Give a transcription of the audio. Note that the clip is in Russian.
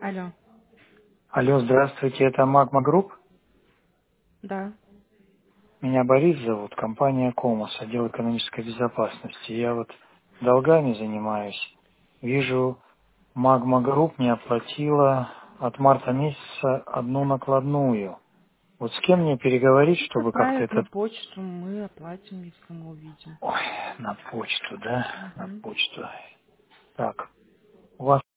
Алло. Алло, здравствуйте, это Магма Групп. Да. Меня Борис зовут, компания Комос, отдел экономической безопасности. Я вот долгами занимаюсь. Вижу, Магма Групп не оплатила от марта месяца одну накладную. Вот с кем мне переговорить, Пусть чтобы как-то отправят на этот... почту, мы оплатим, если мы увидим. Ой, на почту, да? На Угу. почту. Так, у вас